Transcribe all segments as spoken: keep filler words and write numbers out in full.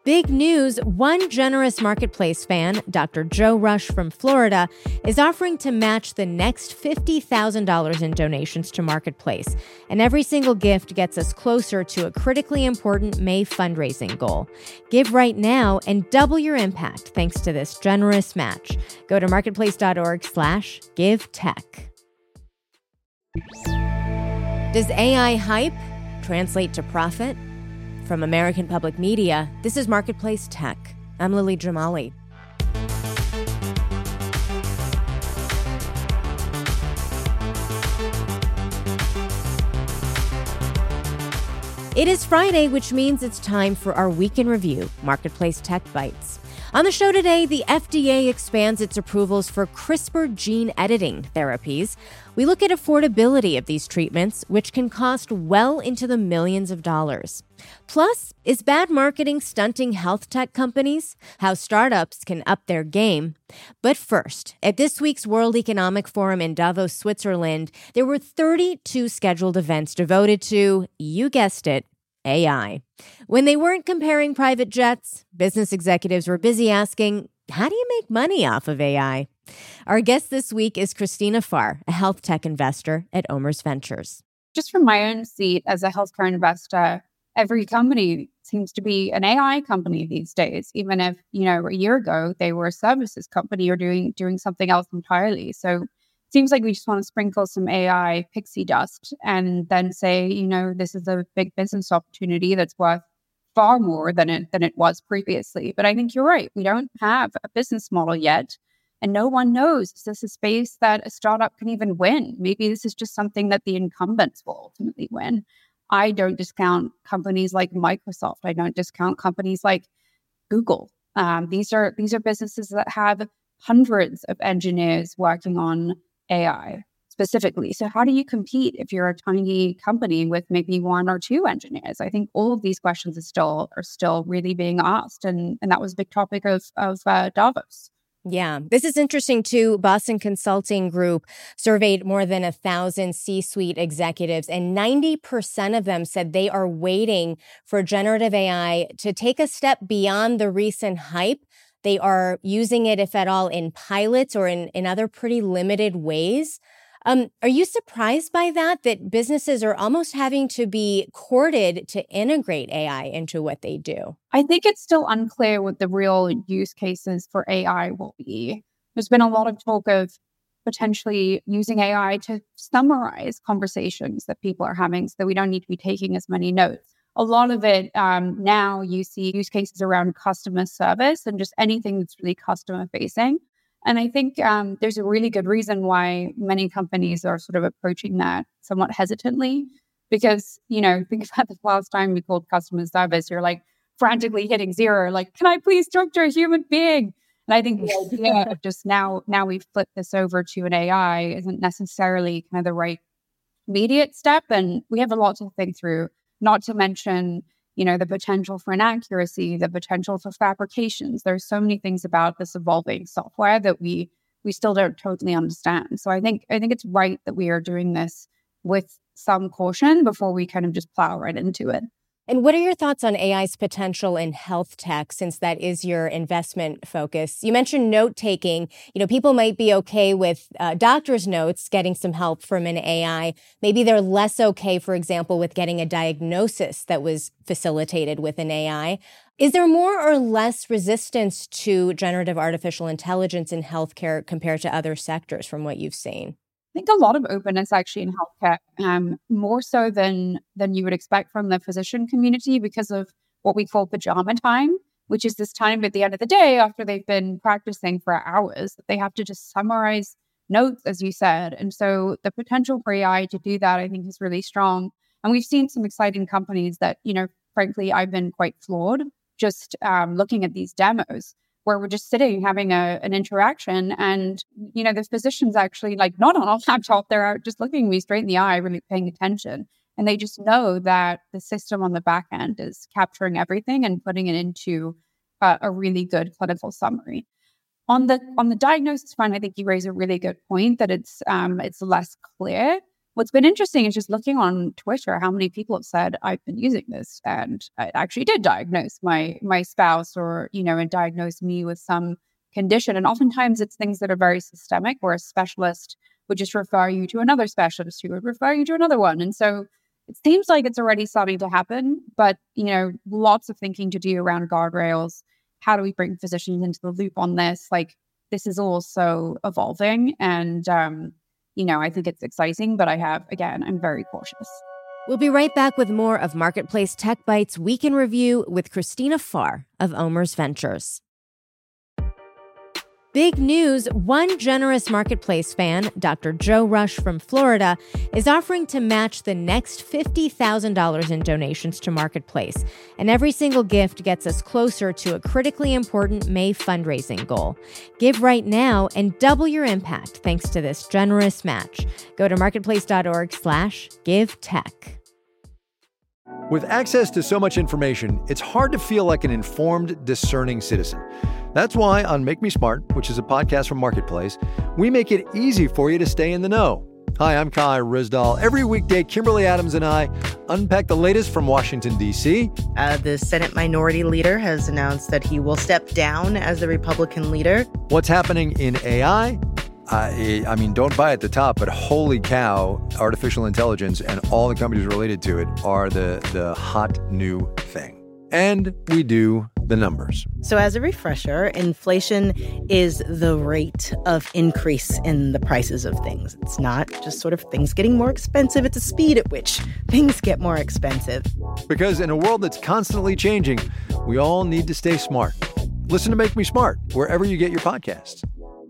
Big news, one generous Marketplace fan, Doctor Joe Rush from Florida, is offering to match the next fifty thousand dollars in donations to Marketplace. And every single gift gets us closer to a critically important May fundraising goal. Give right now and double your impact thanks to this generous match. Go to marketplace.org slash give tech. Does A I hype translate to profit? From American Public Media, this is Marketplace Tech. I'm Lily Jamali. It is Friday, which means it's time for our Week in Review, Marketplace Tech Bites. On the show today, the F D A expands its approvals for CRISPR gene editing therapies. We look at affordability of these treatments, which can cost well into the millions of dollars. Plus, is bad marketing stunting health tech companies? How startups can up their game. But first, at this week's World Economic Forum in Davos, Switzerland, there were thirty-two scheduled events devoted to, you guessed it, A I. When they weren't comparing private jets, business executives were busy asking, how do you make money off of A I? Our guest this week is Christina Farr, a health tech investor at OMERS Ventures. Just from my own seat as a healthcare investor, every company seems to be an A I company these days, even if, you know, a year ago they were a services company or doing doing something else entirely. So it seems like we just want to sprinkle some A I pixie dust and then say, you know, this is a big business opportunity that's worth far more than it than it was previously. But I think you're right. We don't have a business model yet. And no one knows, is this a space that a startup can even win? Maybe this is just something that the incumbents will ultimately win. I don't discount companies like Microsoft. I don't discount companies like Google. Um, these are these are businesses that have hundreds of engineers working on A I specifically. So how do you compete if you're a tiny company with maybe one or two engineers? I think all of these questions are still are still really being asked, and and that was a big topic of of uh, Davos. Yeah, this is interesting too. Boston Consulting Group surveyed more than a thousand C-suite executives, and ninety percent of them said they are waiting for generative A I to take a step beyond the recent hype. They are using it, if at all, in pilots or in, in other pretty limited ways. Um, are you surprised by that, that businesses are almost having to be courted to integrate A I into what they do? I think it's still unclear what the real use cases for A I will be. There's been a lot of talk of potentially using A I to summarize conversations that people are having so that we don't need to be taking as many notes. A lot of it um, now you see use cases around customer service and just anything that's really customer facing. And I think um, there's a really good reason why many companies are sort of approaching that somewhat hesitantly. Because, you know, think about the last time we called customer service, you're like frantically hitting zero, like, can I please talk to a human being? And I think the idea of just now, now we've flipped this over to an A I isn't necessarily kind of the right immediate step. And we have a lot to think through, not to mention, you know, the potential for inaccuracy, the potential for fabrications. There's so many things about this evolving software that we we still don't totally understand. So I think I think it's right that we are doing this with some caution before we kind of just plow right into it. And what are your thoughts on A I's potential in health tech, since that is your investment focus? You mentioned note-taking. You know, people might be okay with uh, doctor's notes, getting some help from an A I. Maybe they're less okay, for example, with getting a diagnosis that was facilitated with an A I. Is there more or less resistance to generative artificial intelligence in healthcare compared to other sectors from what you've seen? I think a lot of openness actually in healthcare, um, more so than than you would expect from the physician community because of what we call pajama time, which is this time at the end of the day after they've been practicing for hours that they have to just summarize notes, as you said. And so the potential for A I to do that, I think, is really strong. And we've seen some exciting companies that, you know, frankly, I've been quite floored just um, looking at these demos, where we're just sitting having a, an interaction and, you know, the physician's actually like not on a laptop, they're out just looking me straight in the eye, really paying attention. And they just know that the system on the back end is capturing everything and putting it into uh, a really good clinical summary. On the on the diagnosis front, I think you raise a really good point that it's um, it's less clear what's been interesting is just looking on Twitter, how many people have said, I've been using this and I actually did diagnose my my spouse or, you know, and diagnose me with some condition. And oftentimes it's things that are very systemic, where a specialist would just refer you to another specialist who would refer you to another one. And so it seems like it's already starting to happen, but, you know, lots of thinking to do around guardrails. How do we bring physicians into the loop on this? Like, this is also evolving. And, um, you know, I think it's exciting, but I have, again, I'm very cautious. We'll be right back with more of Marketplace Tech Bites Week in Review with Christina Farr of OMERS Ventures. Big news, one generous Marketplace fan, Doctor Joe Rush from Florida, is offering to match the next fifty thousand dollars in donations to Marketplace. And every single gift gets us closer to a critically important May fundraising goal. Give right now and double your impact thanks to this generous match. Go to marketplace.org slash give tech. With access to so much information, it's hard to feel like an informed, discerning citizen. That's why on Make Me Smart, which is a podcast from Marketplace, we make it easy for you to stay in the know. Hi, I'm Kai Rizdal. Every weekday, Kimberly Adams and I unpack the latest from Washington, D C. Uh, the Senate Minority Leader has announced that he will step down as the Republican leader. What's happening in A I? I, I mean, don't buy at the top, but holy cow, artificial intelligence and all the companies related to it are the, the hot new thing. And we do the numbers. So as a refresher, inflation is the rate of increase in the prices of things. It's not just sort of things getting more expensive. It's a speed at which things get more expensive. Because in a world that's constantly changing, we all need to stay smart. Listen to Make Me Smart wherever you get your podcasts.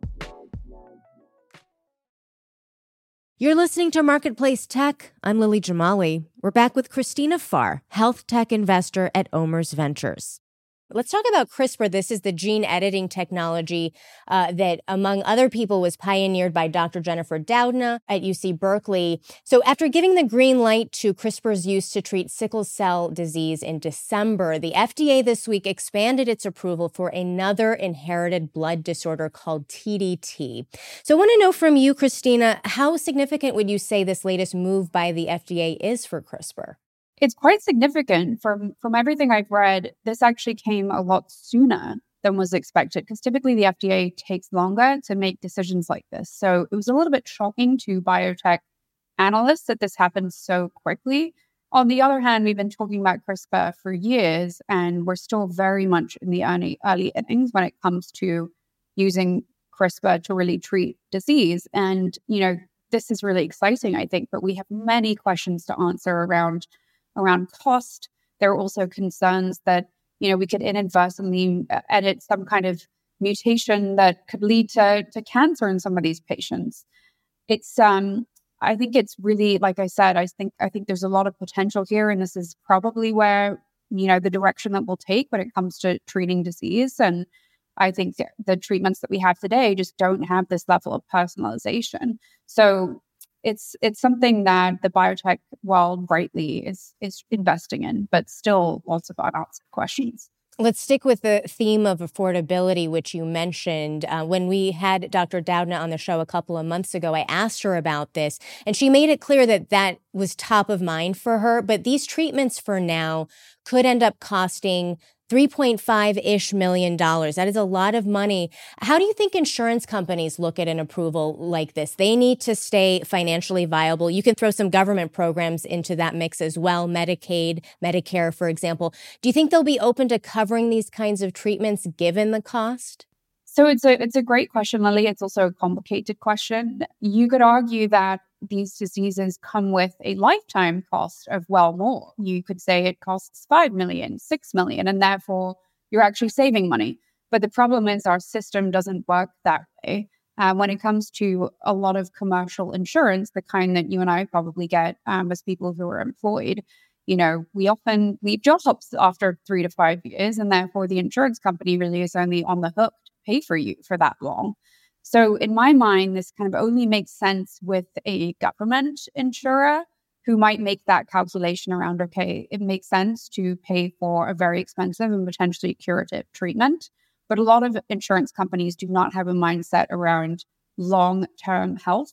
You're listening to Marketplace Tech. I'm Lily Jamali. We're back with Christina Farr, health tech investor at OMERS Ventures. Let's talk about CRISPR. This is the gene editing technology uh, that, among other people, was pioneered by Doctor Jennifer Doudna at U C Berkeley. So after giving the green light to CRISPR's use to treat sickle cell disease in December, the F D A this week expanded its approval for another inherited blood disorder called T D T. So I want to know from you, Christina, how significant would you say this latest move by the F D A is for CRISPR? It's quite significant. From from everything I've read, this actually came a lot sooner than was expected, because typically the F D A takes longer to make decisions like this. So it was a little bit shocking to biotech analysts that this happened so quickly. On the other hand, we've been talking about CRISPR for years, and we're still very much in the early, early innings when it comes to using CRISPR to really treat disease. And, you know, this is really exciting, I think, but we have many questions to answer around around cost. There are also concerns that, you know, we could inadvertently edit some kind of mutation that could lead to, to cancer in some of these patients. It's, um, I think it's really, like I said, I think, I think there's a lot of potential here, and this is probably where, you know, the direction that we'll take when it comes to treating disease. And I think the treatments that we have today just don't have this level of personalization. So It's it's something that the biotech world rightly is is investing in, but still lots of unanswered questions. Let's stick with the theme of affordability, which you mentioned. Uh, when we had Doctor Doudna on the show a couple of months ago, I asked her about this, and she made it clear that that was top of mind for her. But these treatments for now could end up costing three point five-ish million dollars. That is a lot of money. How do you think insurance companies look at an approval like this? They need to stay financially viable. You can throw some government programs into that mix as well, Medicaid, Medicare, for example. Do you think they'll be open to covering these kinds of treatments given the cost? So it's a it's a great question, Lily. It's also a complicated question. You could argue that these diseases come with a lifetime cost of well more. You could say it costs five million, six million, and therefore you're actually saving money. But the problem is our system doesn't work that way. Uh, when it comes to a lot of commercial insurance, the kind that you and I probably get um, as people who are employed, you know, we often leave jobs after three to five years, and therefore the insurance company really is only on the hook to pay for you for that long. So in my mind, this kind of only makes sense with a government insurer who might make that calculation around, okay, it makes sense to pay for a very expensive and potentially curative treatment. But a lot of insurance companies do not have a mindset around long-term health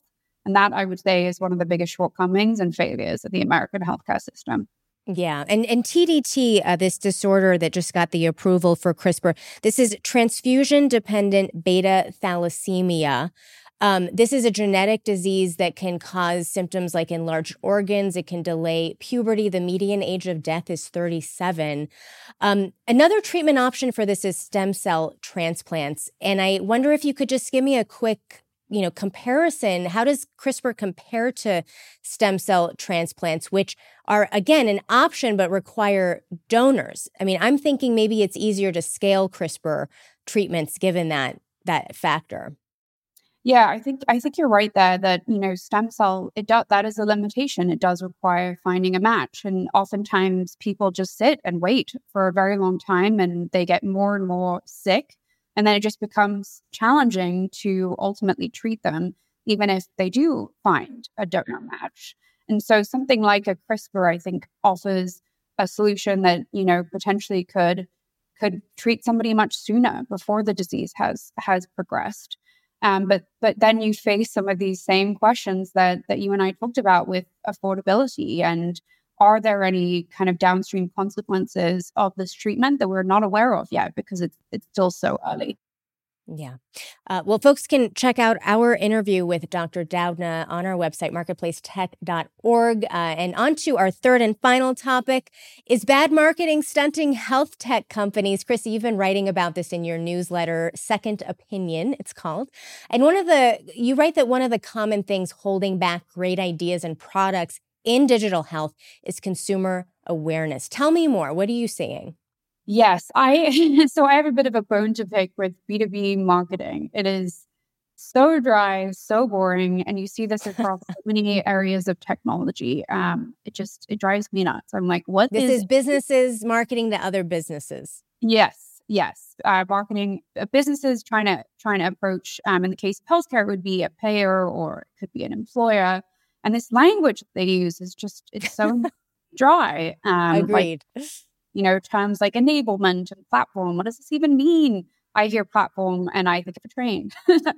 And that, I would say, is one of the biggest shortcomings and failures of the American healthcare system. Yeah. And and T D T, uh, this disorder that just got the approval for CRISPR, this is transfusion-dependent beta thalassemia. Um, this is a genetic disease that can cause symptoms like enlarged organs. It can delay puberty. The median age of death is thirty-seven. Um, another treatment option for this is stem cell transplants. And I wonder if you could just give me a quick you know, comparison. How does CRISPR compare to stem cell transplants, which are, again, an option but require donors? I mean, I'm thinking maybe it's easier to scale CRISPR treatments given that that factor. Yeah, I think I think you're right there that, you know, stem cell, it does, that is a limitation. It does require finding a match. And oftentimes people just sit and wait for a very long time and they get more and more sick. And then it just becomes challenging to ultimately treat them, even if they do find a donor match. And so something like a CRISPR, I think, offers a solution that, you know, potentially could could treat somebody much sooner before the disease has has progressed. Um, but but then you face some of these same questions that that you and I talked about with affordability, and are there any kind of downstream consequences of this treatment that we're not aware of yet because it's it's still so early? Yeah. Uh, well, folks can check out our interview with Doctor Doudna on our website, marketplace tech dot org. Uh, and on to our third and final topic. Is bad marketing stunting health tech companies? Chris, you've been writing about this in your newsletter, Second Opinion, it's called. And one of the, you write that one of the common things holding back great ideas and products in digital health is consumer awareness. Tell me more. What are you seeing? Yes, I so I have a bit of a bone to pick with B two B marketing. It is so dry, so boring, and you see this across so many areas of technology. Um, it just it drives me nuts. I'm like, what this is is businesses marketing to other businesses? Yes, yes, uh, marketing uh, businesses trying to trying to approach. Um, in the case of healthcare, it would be a payer or it could be an employer, and this language that they use is just it's so dry. Um, Agreed. Like, you know, terms like enablement and platform. What does this even mean? I hear platform and I think of a train.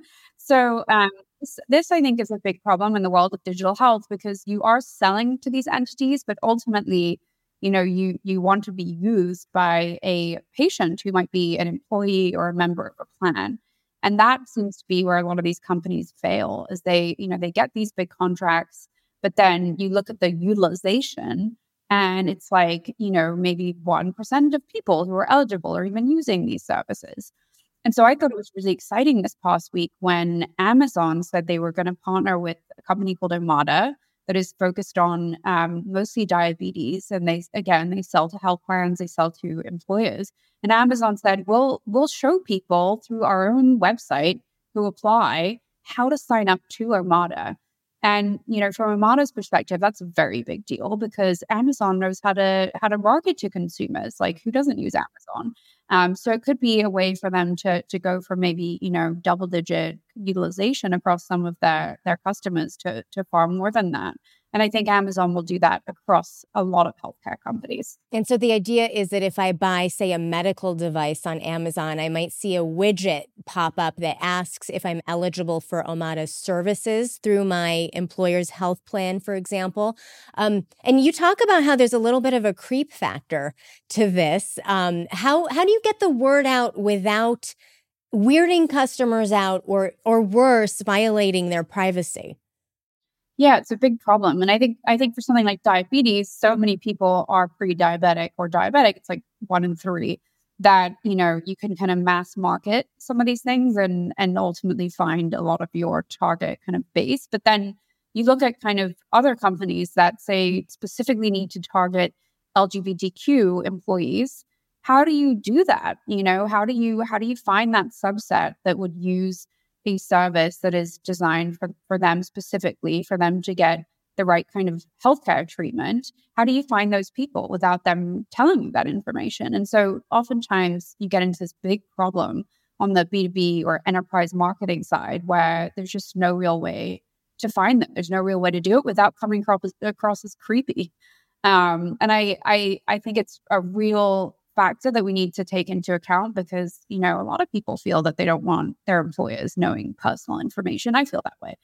so um, this, this, I think, is a big problem in the world of digital health because you are selling to these entities, but ultimately, you know, you you want to be used by a patient who might be an employee or a member of a plan. And that seems to be where a lot of these companies fail, is they, you know, they get these big contracts, but then you look at the utilization and it's like, you know, maybe one percent of people who are eligible are even using these services. And so I thought it was really exciting this past week when Amazon said they were going to partner with a company called Omada that is focused on um, mostly diabetes. And they, again, they sell to health plans, they sell to employers. And Amazon said, we'll, we'll show people through our own website who apply how to sign up to Omada. And, you know, from Omada's perspective, that's a very big deal because Amazon knows how to how to market to consumers. Like, who doesn't use Amazon? Um, so it could be a way for them to to go from maybe, you know, double digit utilization across some of their their customers to to far more than that. And I think Amazon will do that across a lot of healthcare companies. And so the idea is that if I buy, say, a medical device on Amazon, I might see a widget pop up that asks if I'm eligible for Omada's services through my employer's health plan, for example. Um, and you talk about how there's a little bit of a creep factor to this. Um, how how do you get the word out without weirding customers out or or worse, violating their privacy? Yeah, it's a big problem. And I think I think for something like diabetes, so many people are pre-diabetic or diabetic. It's like one in three that, you know, you can kind of mass market some of these things and and ultimately find a lot of your target kind of base. But then you look at kind of other companies that say specifically need to target L G B T Q employees. How do you do that? You know, how do you how do you find that subset that would use a service that is designed for, for them specifically, for them to get the right kind of healthcare treatment? How do you find those people without them telling you that information? And so oftentimes you get into this big problem on the B two B or enterprise marketing side where there's just no real way to find them. There's no real way to do it without coming across, across as creepy. Um, and I, I, I think it's a real factor that we need to take into account because, you know, a lot of people feel that they don't want their employers knowing personal information. I feel that way.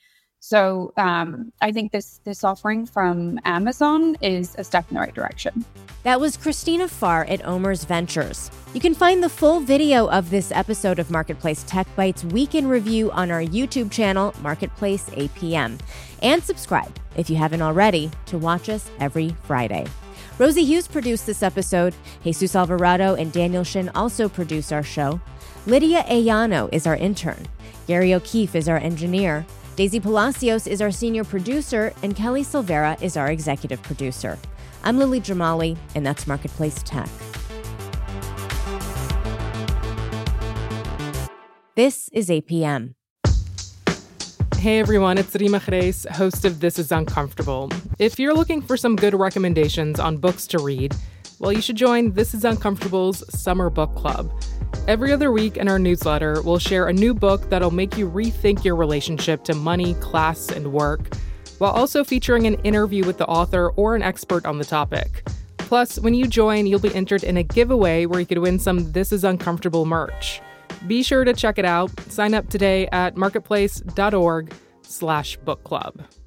So um, I think this this offering from Amazon is a step in the right direction. That was Christina Farr at OMERS Ventures. You can find the full video of this episode of Marketplace Tech Bites Week in Review on our YouTube channel, Marketplace A P M. And subscribe, if you haven't already, to watch us every Friday. Rosie Hughes produced this episode. Jesus Alvarado and Daniel Shin also produce our show. Lydia Ayano is our intern. Gary O'Keefe is our engineer. Daisy Palacios is our senior producer, and Kelly Silvera is our executive producer. I'm Lily Jamali, and that's Marketplace Tech. This is A P M. Hey everyone, it's Rima Khreis, host of This Is Uncomfortable. If you're looking for some good recommendations on books to read, well, you should join This Is Uncomfortable's Summer Book Club. Every other week in our newsletter, we'll share a new book that'll make you rethink your relationship to money, class, and work, while also featuring an interview with the author or an expert on the topic. Plus, when you join, you'll be entered in a giveaway where you could win some This Is Uncomfortable merch. Be sure to check it out. Sign up today at marketplace.org slash book club.